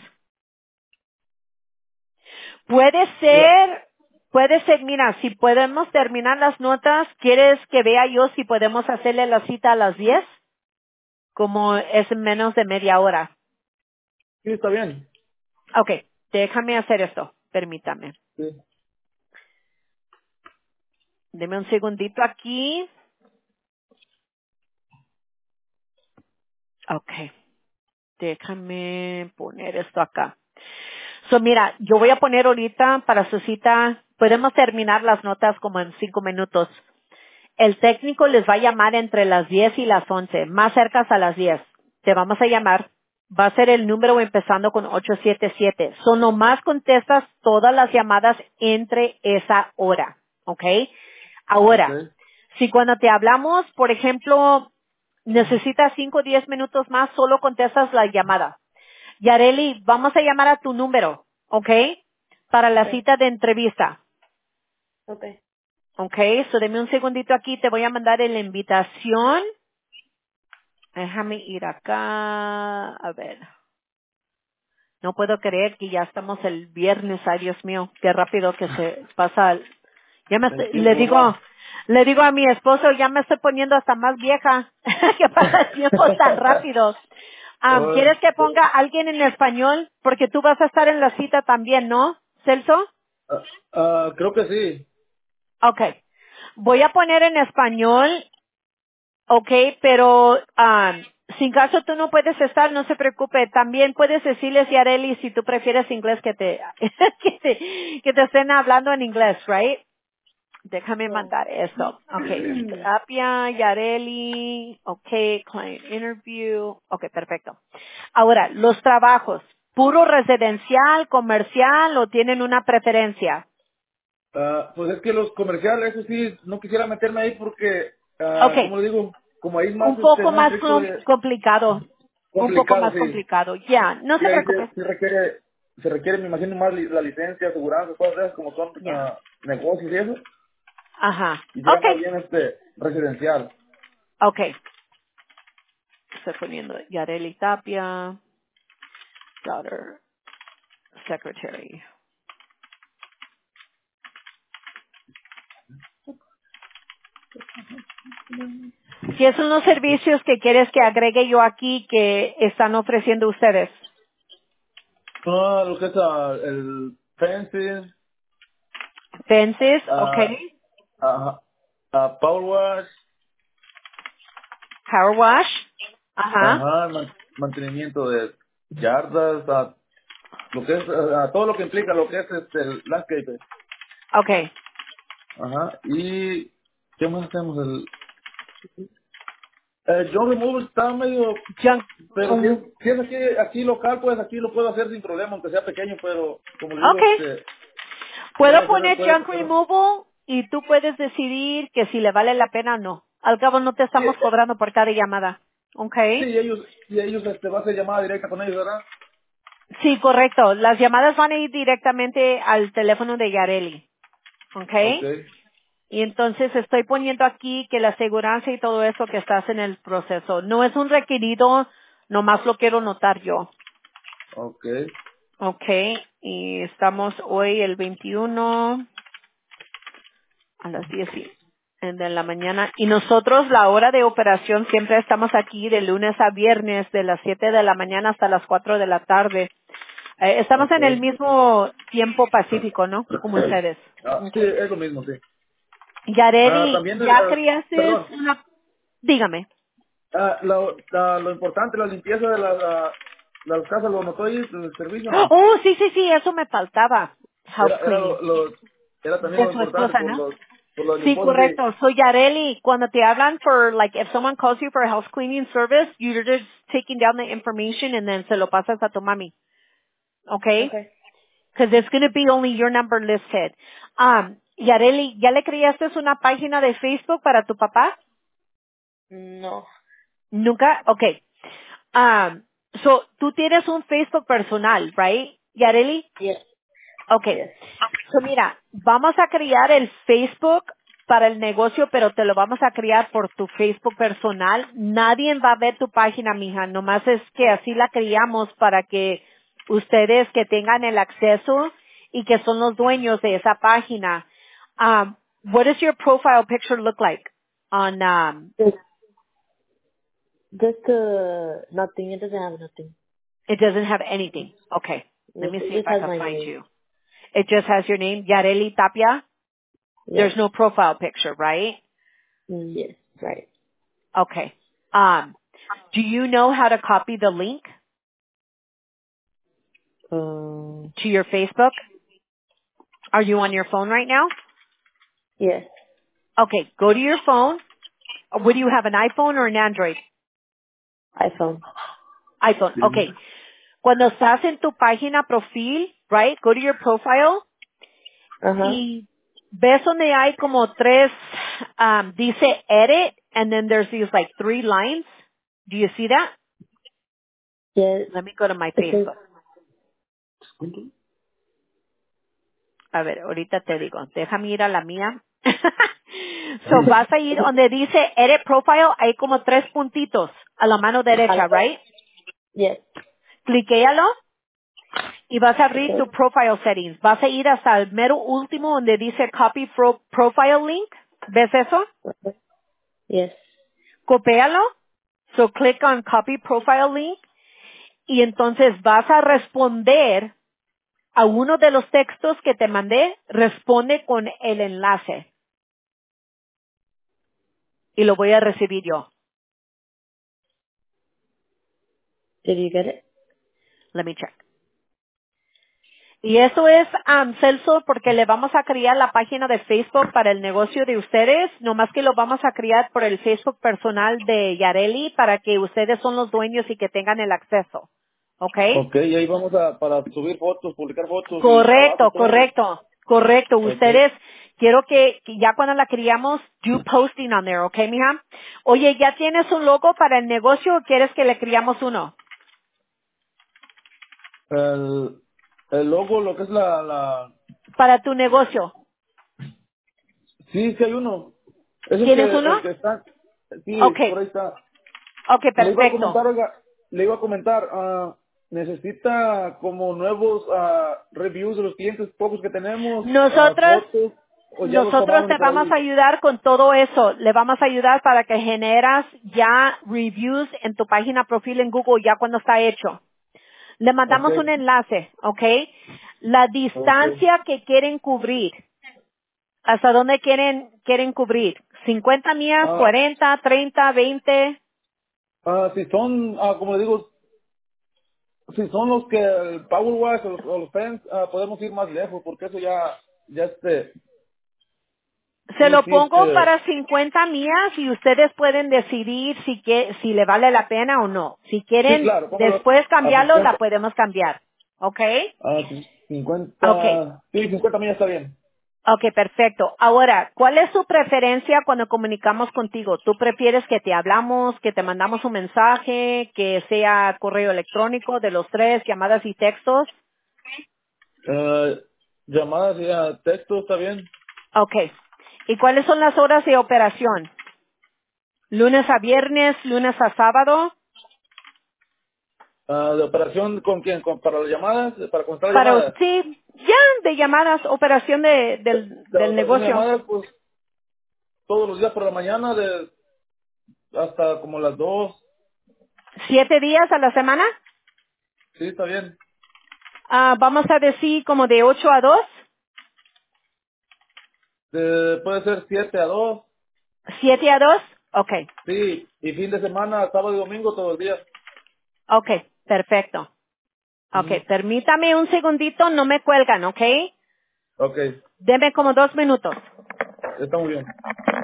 Puede La- ser, puede ser, mira, si podemos terminar las notas, ¿quieres que vea yo si podemos hacerle la cita a las diez? Como es menos de media hora. sí, está bien. Ok, déjame hacer esto, permítame. Sí. Deme un segundito aquí. Ok, déjame poner esto acá. So, mira, yo voy a poner ahorita para su cita, podemos terminar las notas como en cinco minutos. El técnico les va a llamar entre las diez y las once, más cercas a las diez. Te vamos a llamar. Va a ser el número empezando con ocho siete siete. So, nomás contestas todas las llamadas entre esa hora. ¿Ok? Ok. Ahora, si cuando te hablamos, por ejemplo, necesitas cinco o diez minutos más, solo contestas la llamada. Yareli, vamos a llamar a tu número, ¿ok? Para la Okay. cita de entrevista. Okay. ¿Ok? So, deme un segundito aquí, te voy a mandar la invitación. Déjame ir acá, a ver. No puedo creer que ya estamos el viernes, ay Dios mío, qué rápido que se pasa. el- Ya me El estoy- le tiempo digo, volado. le digo a mi esposo, ya me estoy poniendo hasta más vieja, que pasa el tiempo tan rápido. Am, Ah, ¿Quieres que ponga alguien en español? Porque tú vas a estar en la cita también, ¿no, Celso? ah, ah, creo que sí. Okay. Voy a poner en español. Okay, pero um, sin caso tú no puedes estar, no se preocupe. También puedes decirles, Yareli, si tú prefieres inglés, que te, que te, que te estén hablando en inglés, right? Déjame No. mandar eso. Okay. Tapia, Yareli. Okay. Client interview. Okay, perfecto. Ahora, los trabajos. ¿Puro residencial, comercial o tienen una preferencia? Ah, pues es que los comerciales, eso sí, no quisiera meterme ahí porque, ah, Okay. ¿cómo le digo? Como ahí es más, Un este, poco más más estricto com- de complicado. Un poco complicado, más sí. complicado. Ya, no Sí, se ahí preocupe. se, sí requiere, se requiere, me imagino, más li- la licencia, aseguranza, cosas de esas, como son Ya. ah, negocios y eso. Ajá. Quisiera más Okay. bien este residencial. Okay. Estoy poniendo Yareli Tapia, daughter, secretary. ¿Qué son los servicios que quieres que agregue yo aquí que están ofreciendo ustedes? Ah, lo que es ah, el fencing, Fences, ah, okay. ah, ah, power wash, Power wash. Ajá. ajá, man- mantenimiento de yardas, ah, lo que es, ah, todo lo que implica lo que es este, el landscape. Okay. Ajá, y ¿qué más hacemos? El, el John Removal está medio, Junk. pero si es, um, si es aquí, aquí local, pues aquí lo puedo hacer sin problema, aunque sea pequeño, pero como le digo, okay. este, Puedo puede ser, poner puede junk ser. removal y tú puedes decidir que si le vale la pena o no. Al cabo no te Sí, estamos cobrando por cada llamada. sí, Okay. ellos, y ellos, este, va a ser llamada directa con ellos, ¿verdad? Sí, correcto. Las llamadas van a ir directamente al teléfono de Yareli. Okay. Okay, Y entonces estoy poniendo aquí que la aseguranza y todo eso que estás en el proceso. No es un requerido, nomás lo quiero notar yo. okay, Okay. Y estamos hoy el veintiuno a las diez y- de la mañana. Y nosotros la hora de operación siempre estamos aquí de lunes a viernes de las siete de la mañana hasta las cuatro de la tarde. Eh, estamos en el okay. mismo tiempo pacífico, ¿no? Como ustedes. Ah, sí, Okay. es lo mismo, sí. Ah, Yareli, también, ¿ya ah, criaste perdón, una... Dígame. ah, lo, ah, lo importante, la limpieza de las, ah, las casas, ¿lo notó ahí el servicio o no? Oh, sí, sí, sí, eso me faltaba. House Era, era cleaning. lo, lo- era también De lo su importante esposa, por ¿no? los, por lo de mi Sí, esposa, sí. correcto. Soy Yareli. Cuando te hablan for, like, if someone calls you for a house cleaning service, you're just taking down the information and then se lo pasas a tu mami. Okay? Okay. Because it's going to be only your number listed. Um, Yareli, ¿ya le creaste una página de Facebook para tu papá? No. Nunca? Okay. Um, so, tú tienes un Facebook personal, right? Yareli? Yes. Okay. Yes. So mira, vamos a crear el Facebook para el negocio, pero te lo vamos a crear por tu Facebook personal. Nadie va a ver tu página, mija. Nomás es que así la creamos para que ustedes que tengan el acceso y que son los dueños de esa página. Um, what does your profile picture look like on, um, Just, just uh, nothing. It doesn't have nothing. it doesn't have anything. Okay. Let Yes, me it see if just I has can my find name. you. It just has your name, Yareli Tapia. Yes. There's no profile picture, right? Mm, yes. Right. Okay. Um, do you know how to copy the link Um. to your Facebook? Are you on your phone right now? Yes. Okay, go to your phone. Would you have an iPhone or an Android? iPhone. iPhone. Okay. Cuando estás en tu página profil, right? Go to your profile Uh huh. y ves donde hay como tres, um, dice edit and then there's these like three lines. Do you see that? Yes. Let me go to my It says. Facebook. A ver, ahorita te digo, déjame ir a la mía. So vas a ir donde dice Edit Profile, hay como tres puntitos a la mano derecha, right? Yes. Cliquéalo y vas a abrir tu Okay. Profile Settings. Vas a ir hasta el mero último donde dice Copy Pro- Profile Link. ¿Ves eso? Yes. Copéalo. So click on Copy Profile Link y entonces vas a responder a uno de los textos que te mandé. Responde con el enlace y lo voy a recibir yo. Did you get it? Let me check. Y eso es, um, Celso, porque le vamos a crear la página de Facebook para el negocio de ustedes, nomás que lo vamos a crear por el Facebook personal de Yareli para que ustedes son los dueños y que tengan el acceso. ¿Ok? Ok, y ahí vamos a, para subir fotos, publicar fotos y trabajo, Correcto, todo. correcto, correcto. Ok. Ustedes, quiero que, que ya cuando la criamos, do posting on there, ¿ok, mija? Oye, ¿ya tienes un logo para el negocio o quieres que le criamos uno? El, el logo, lo que es la, la... Para tu negocio. Sí, sí hay uno. Es el ¿Tienes que, uno? el que está... Sí, Ok, por ahí está. ok, Le iba a perfecto. comentar, oiga, le iba a comentar, ah, necesita como nuevos ah, reviews de los clientes pocos que tenemos, ah, Nosotros, fotos, o ya los nosotros tomaron te por vamos a ahí. ayudar con todo eso. Le vamos a ayudar para que generas ya reviews en tu página profil en Google ya cuando está hecho. Le Ok, mandamos un enlace, ¿ok? La ok. distancia que quieren cubrir. ¿Hasta dónde quieren, quieren cubrir? ¿cincuenta millas, Ah, cuarenta, treinta, veinte? ah, si son, ah, como le digo, si son los que el Power Wash o los, o los fans, ah, podemos ir más lejos, porque eso ya, ya este, Se sí, lo sí, pongo este, para cincuenta millas y ustedes pueden decidir si, que, si le vale la pena o no. Si sí, quieren claro, póngalo después a cambiarlo, la cincuenta, podemos cambiar. ¿Ok? a Ok. cincuenta, sí, cincuenta millas está bien. Ok, perfecto. Ahora, ¿cuál es su preferencia cuando comunicamos contigo? ¿Tú prefieres que te hablamos, que te mandamos un mensaje, que sea correo electrónico de los tres, llamadas y textos? Eh, llamadas y ah, texto está bien. Ok. ¿Y cuáles son las horas de operación? ¿Lunes a viernes, lunes a sábado? Ah, de operación con quién, con, para las llamadas, para contestar Para llamadas. usted, ya, de llamadas, operación de, De, del, de del operación de negocio. llamadas, pues todos los días por la mañana, de hasta como las dos. ¿Siete días a la semana? Sí, está bien. Ah, vamos a decir como de ocho a dos. De- puede ser siete a dos. ¿Siete a dos? Ok, Sí, y fin de semana, sábado y domingo, todos los días. ok, perfecto. Ok, Ujú. permítame un segundito, no me cuelgan, ok? Ok, Deme como dos minutos. está muy bien.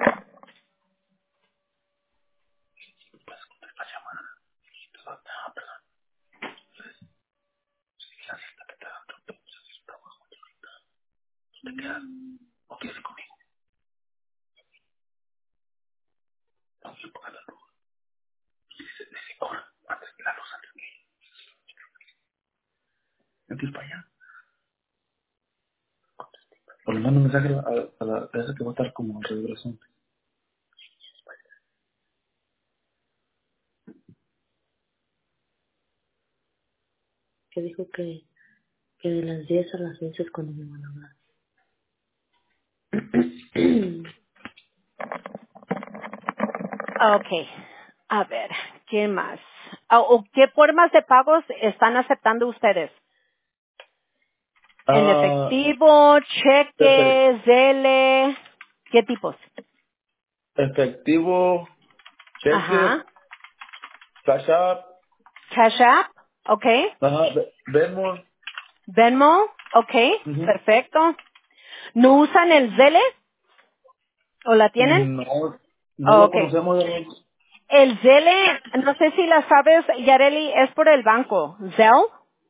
Entonces para allá. O le mando un mensaje a, a la a esa que va a estar como en revelación. Que dijo que, que de las diez a las once es cuando me van a hablar. Ok, a ver, ¿qué más? Ah, ¿O qué formas de pagos están aceptando ustedes? ¿En Ah, efectivo, efe- cheque, Zelle? ¿Qué tipos? efectivo, cheque, Ajá. cash app, Cash App, ok. ajá, ve- vemos. Venmo, ok, Ujú. perfecto. ¿No usan el Zelle o la tienen? No, no lo Ok. conocemos. ¿No? El Zelle, no sé si la sabes, Yareli, es por el banco. Zelle?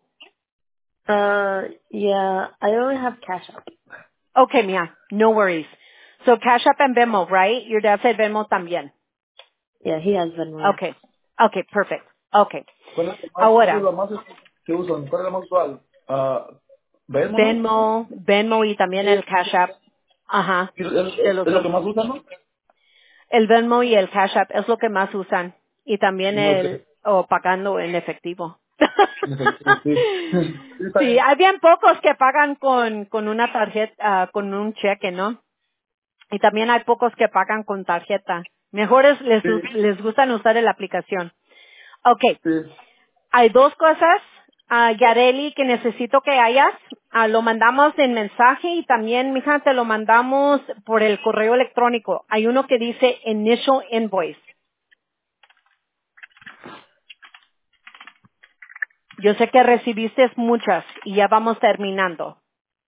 uh, yeah, I only have cash app. Okay, mía, no worries. So Cash App and Venmo, right? Your dad said Venmo también. Yeah, he has Venmo, yeah. Okay. Okay, perfect. Okay. ¿Cuál es, la más, cuál es Ahora, la más que usan? ¿Cuál es la más usual? Ah, ¿Vemos, no? Venmo, Venmo y también el Cash App. Ajá, Sí, ¿Es, de es los lo dos. que más usan, no? El Venmo y el Cash App es lo que más usan. Y también No sé. el, o pagando en efectivo. En efecto, sí. Sí, está Sí, bien. hay bien pocos que pagan con, con una tarjeta, ah, con un cheque, ¿no? Y también hay pocos que pagan con tarjeta. Mejores les, Sí, us- les gustan usar la aplicación. Okay, sí. hay dos cosas, ah, Yareli, que necesito que hayas. Ah, lo mandamos en mensaje y también, mija, te lo mandamos por el correo electrónico. Hay uno que dice Initial Invoice. Yo sé que recibiste muchas y ya vamos terminando.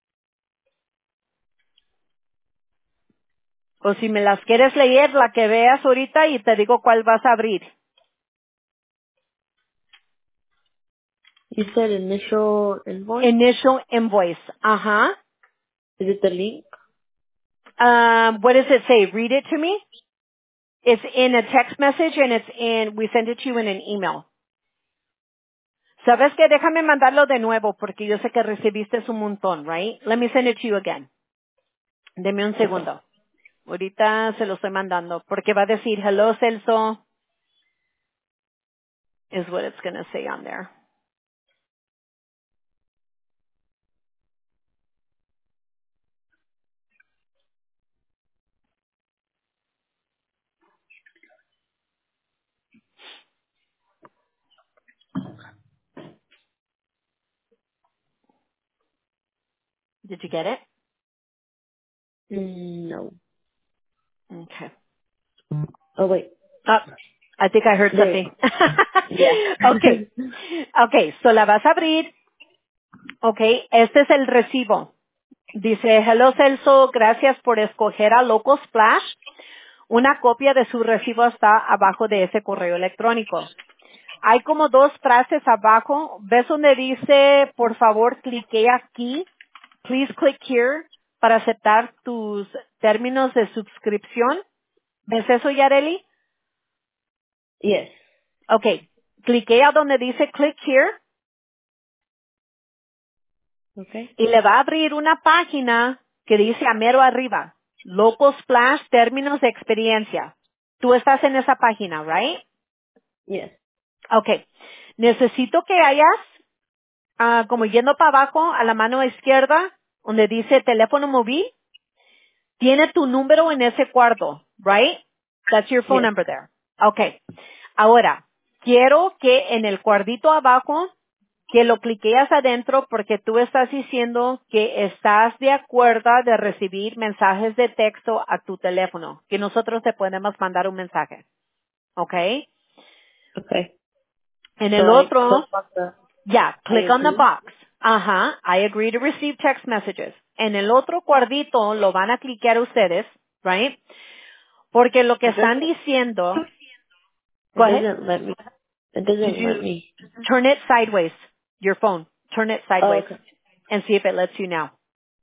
O si me las quieres leer, la que veas ahorita y te digo cuál vas a abrir. You said initial invoice. Initial invoice. Ajá. Is it the link? Um, what does it say? Read it to me. It's in a text message and it's in, we send it to you in an email. ¿Sabes qué? Déjame mandarlo de nuevo porque yo sé que recibiste un montón, right? Let me send it to you again. Deme un segundo. Ahorita se lo estoy mandando porque va a decir hello Celso is what it's going to say on there. Did you get it? Mm, no. Okay. Oh wait. Oh, I think I heard There. something. Yeah. Okay. Okay, so la vas a abrir. Okay, este es el recibo. Dice, hello Celso, gracias por escoger a Local Splash. Una copia de su recibo está abajo de ese correo electrónico. Hay como dos frases abajo. ¿Ves donde dice, por favor, clique aquí? Please click here para aceptar tus términos de suscripción. ¿Ves eso, Yareli? Yes. Okay. Clique a donde dice click here Okay. y le va a abrir una página que dice a mero arriba, Local Splash, términos de experiencia. Tú estás en esa página, right? Yes. Okay. Necesito que hayas, ah, como yendo para abajo, a la mano izquierda, donde dice teléfono móvil, tiene tu número en ese cuarto, right? That's your phone Yes. number there. Okay. Ahora, quiero que en el cuadrito abajo, que lo cliqueas adentro porque tú estás diciendo que estás de acuerdo de recibir mensajes de texto a tu teléfono, que nosotros te podemos mandar un mensaje. Okay. Okay. En So el I click otro, on the yeah, I click on the agree. box. Ajá, I agree to receive text messages. En el otro cuadrito lo van a cliquear ustedes, right? Porque lo que It están doesn't. diciendo, It go ahead. doesn't let me. It Did doesn't let you me. turn it sideways, your phone? Turn it Oh, sideways okay. and see if it lets you now.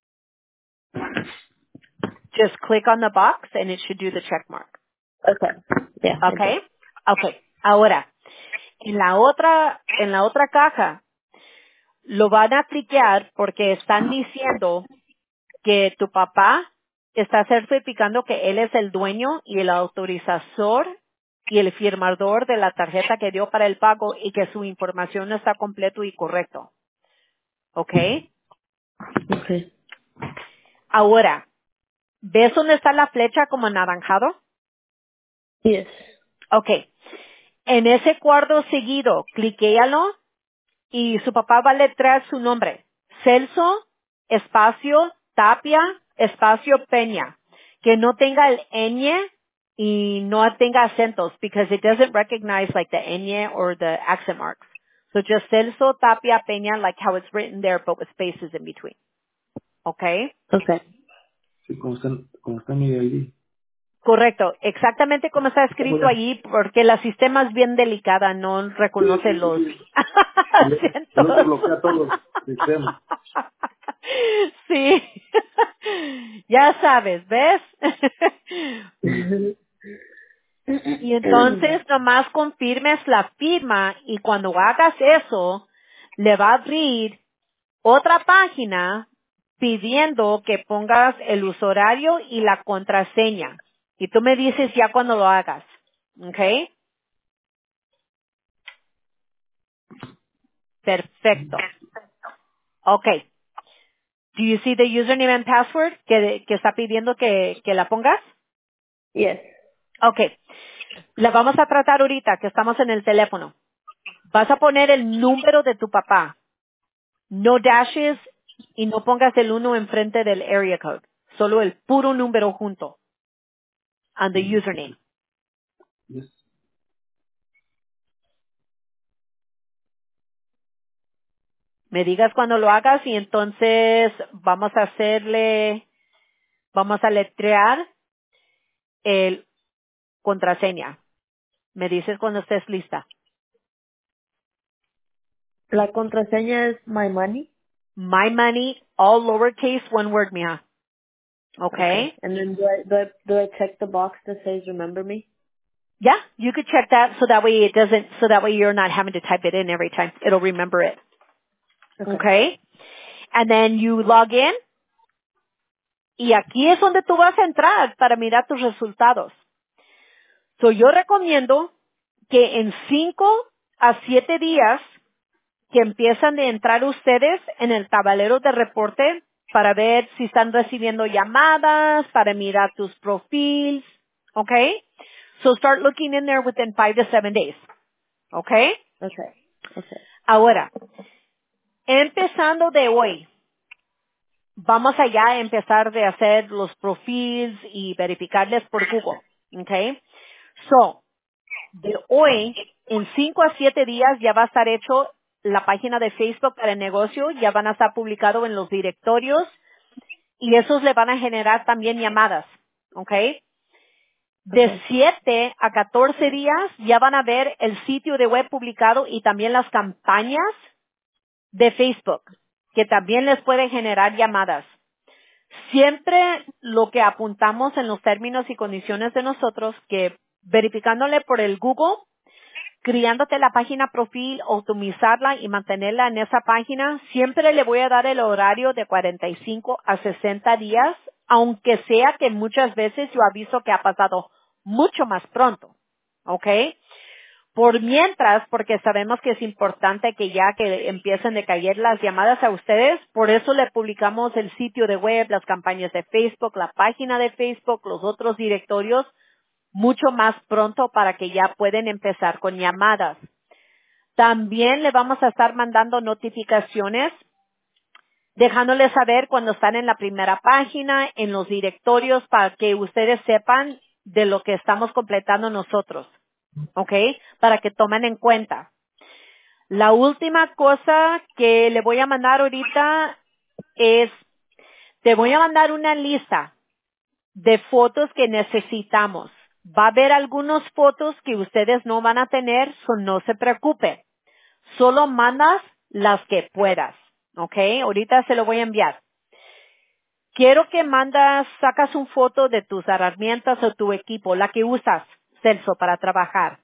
Just click on the box and it should do the check mark. Okay. Yeah, I did. Okay? Okay. Ahora, en la otra, en la otra caja, lo van a cliquear porque están diciendo que tu papá está certificando que él es el dueño y el autorizador y el firmador de la tarjeta que dio para el pago y que su información está completo y correcto. ¿Ok? Okay. Ahora, ¿ves dónde está la flecha como anaranjado? Yes. Ok. En ese cuadro seguido, cliquéalo y su papá va a letrar su nombre. Celso, espacio, Tapia, espacio, Peña. Que no tenga el ñ y no tenga acentos because it doesn't recognize like the ñ or the accent marks. So just Celso, Tapia, Peña, like how it's written there but with spaces in between. Okay? Okay. Sí, como está, como está mi I D. Correcto, exactamente como está Muy escrito bien. allí, porque la sistema es bien delicada, no Sí, reconoce sí, los sí. El, el otro acentos. bloquea todos los sistemas. Sí, ya sabes, ¿ves? Y entonces nomás confirmes la firma y cuando hagas eso, le va a abrir otra página pidiendo que pongas el usuario y la contraseña. Y tú me dices ya cuando lo hagas. ¿Ok? Perfecto. Ok. Do you see the username and password que, que está pidiendo que, que la pongas? Yes. Ok. La vamos a tratar ahorita que estamos en el teléfono. Vas a poner el número de tu papá. No dashes y no pongas el uno enfrente del area code. Solo el puro número junto. And the username. Yes. Me digas cuando lo hagas y entonces vamos a hacerle, vamos a letrear el contraseña. Me dices cuando estés lista. La contraseña es my money. My money, all lowercase, one word, mija. Okay? Okay. And then do I, do I, do I check the box that says remember me? Yeah, you could check that so that way it doesn't, so that way you're not having to type it in every time. It'll remember it. Okay. Okay? And then you log in y aquí es donde tú vas a entrar para mirar tus resultados. So yo recomiendo que en cinco a siete días que empiezan de entrar ustedes en el tablero de reporte para ver si están recibiendo llamadas, para mirar tus perfiles, okay? So start looking in there within five to seven days, okay? Okay. Okay. Ahora, empezando de hoy, vamos allá a empezar de hacer los perfiles y verificarles por Google, okay? So, de hoy, en cinco a siete días ya va a estar hecho la página de Facebook para el negocio, ya van a estar publicados en los directorios y esos le van a generar también llamadas, ¿ok? De Okay. siete a catorce días ya van a ver el sitio de web publicado y también las campañas de Facebook, que también les pueden generar llamadas. Siempre lo que apuntamos en los términos y condiciones de nosotros, que verificándole por el Google, criándote la página profil, optimizarla y mantenerla en esa página, siempre le voy a dar el horario de cuarenta y cinco a sesenta días, aunque sea que muchas veces yo aviso que ha pasado mucho más pronto, ¿ok? Por mientras, porque sabemos que es importante que ya que empiecen a caer las llamadas a ustedes, por eso le publicamos el sitio de web, las campañas de Facebook, la página de Facebook, los otros directorios, mucho más pronto para que ya pueden empezar con llamadas. También le vamos a estar mandando notificaciones, dejándoles saber cuando están en la primera página, en los directorios, para que ustedes sepan de lo que estamos completando nosotros, ¿ok? Para que tomen en cuenta. La última cosa que le voy a mandar ahorita es, te voy a mandar una lista de fotos que necesitamos. Va a haber algunas fotos que ustedes no van a tener, so no se preocupe. Solo mandas las que puedas, ¿ok? Ahorita se lo voy a enviar. Quiero que mandas, sacas un foto de tus herramientas o tu equipo, la que usas, Celso, para trabajar.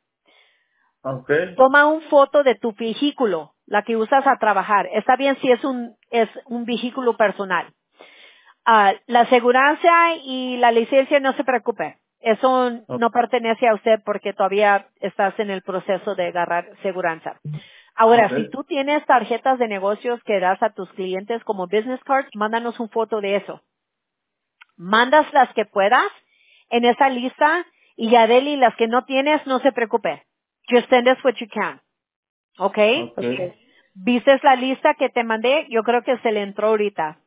Okay. Toma un foto de tu vehículo, la que usas a trabajar. Está bien si es un, es un vehículo personal. Ah, la aseguranza y la licencia no se preocupe. Eso no pertenece a usted porque todavía estás en el proceso de agarrar aseguranza. Ahora, Okay. si tú tienes tarjetas de negocios que das a tus clientes como business cards, mándanos un foto de eso. Mandas las que puedas en esa lista y Adeli, las que no tienes, no se preocupe. Just send us what you can. ¿Ok? Okay. ¿Vistes la lista que te mandé? Yo creo que se le entró ahorita.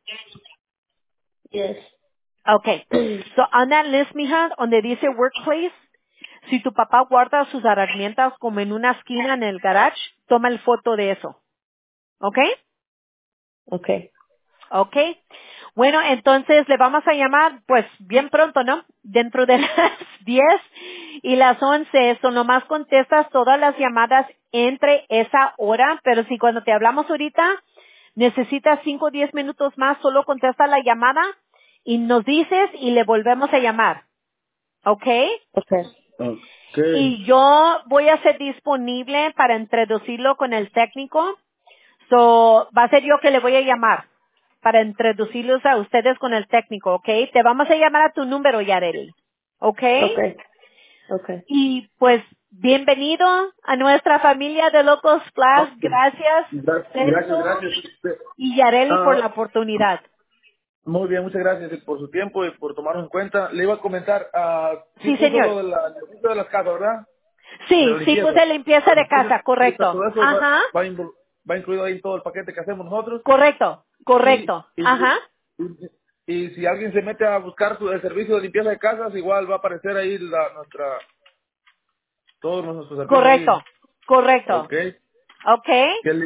Yes. Okay. So on that list, mija, donde dice workplace, si tu papá guarda sus herramientas como en una esquina en el garage, toma el foto de eso. Okay? Okay. Okay. Bueno, entonces le vamos a llamar, pues, bien pronto, ¿no? Dentro de las diez y las once. Eso nomás contestas todas las llamadas entre esa hora, pero si cuando te hablamos ahorita necesitas cinco o diez minutos más, solo contesta la llamada y nos dices y le volvemos a llamar. ¿Ok? Okay. Okay. Y yo voy a ser disponible para introducirlo con el técnico. So, va a ser yo que le voy a llamar para introducirlos a ustedes con el técnico, ¿ok? Te vamos a llamar a tu número, Yareli. ¿Ok? Okay. Okay. Y pues, bienvenido a nuestra familia de Locos Plus. Okay. Gracias, Gracias, gracias, Celso gracias. Este, y Yareli por ah, la oportunidad. muy bien, muchas gracias por su tiempo y por tomarlo en cuenta. Le iba a comentar, ah, sí Sí, puso señor. lo de la, el negocio de las casas, ¿verdad? De la Sí, sí, limpieza. puse limpieza Bueno, de entonces, casa, ahorita correcto. todo eso va, Ajá, va, invol- va incluido ahí en todo el paquete que hacemos nosotros. correcto, Y, correcto. y, Ajá, y, y si alguien se mete a buscar su, el servicio de limpieza de casas, igual va a aparecer ahí la, nuestra, todos nuestros servicios ahí. correcto, correcto. Ok. ¿Ok? ¿Qué le, iba,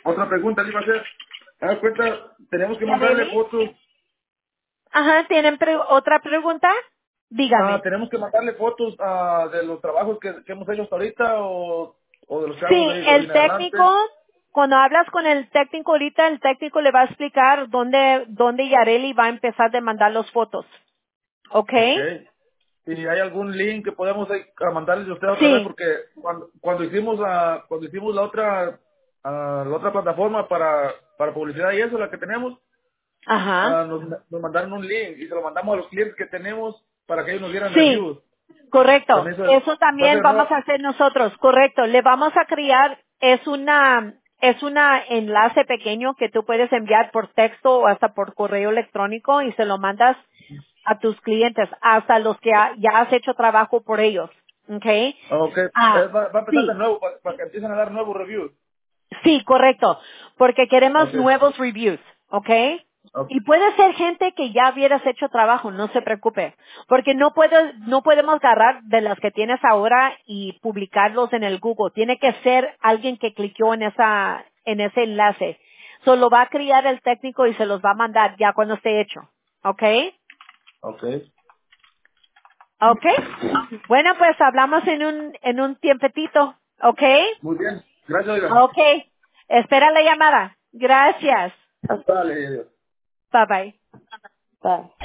otra pregunta le iba a hacer. Haz cuenta, tenemos que mandarle Yareli. fotos. Ajá, ¿tienen pre- otra pregunta? Ah, Dígame. tenemos que mandarle fotos ah, de los trabajos que, que hemos hecho hasta ahorita o, o de los que hagamos de Sí, ahí, de ahí el en adelante. técnico, cuando hablas con el técnico ahorita, el técnico le va a explicar dónde, dónde Yareli va a empezar a mandar las fotos. ¿Ok? Ok. ¿Y hay algún link que podamos ahí, a mandarles a usted otra vez? Sí. Porque cuando, cuando hicimos la, cuando hicimos la otra, ah, la otra plataforma para, para publicidad y eso, la que tenemos, Ajá. ah, nos, nos mandaron un link y se lo mandamos a los clientes que tenemos para que ellos nos dieran Sí, reviews. correcto. También se, Eso va a también ser vamos nueva. a hacer nosotros, correcto. Le vamos a crear, es una, es una enlace pequeño que tú puedes enviar por texto o hasta por correo electrónico y se lo mandas a tus clientes, hasta los que ha- ya has hecho trabajo por ellos. ¿Ok? Ok. Eh, Ah, va, va a empezar de sí. nuevo para, para que empiecen a dar nuevos reviews. Sí, correcto, porque queremos Ok. nuevos reviews, ¿ok? Ok. Y puede ser gente que ya hubieras hecho trabajo, no se preocupe, porque no puedo, no podemos agarrar de las que tienes ahora y publicarlos en el Google. Tiene que ser alguien que cliqueó en esa, en ese enlace. Solo va a crear el técnico y se los va a mandar ya cuando esté hecho, ¿ok? Ok. ¿Ok? Bueno, pues hablamos en un, en un tiempecito, ¿ok? Muy bien. Gracias, oiga. Ok. Espera la llamada. Gracias. Dale. Bye bye. Bye.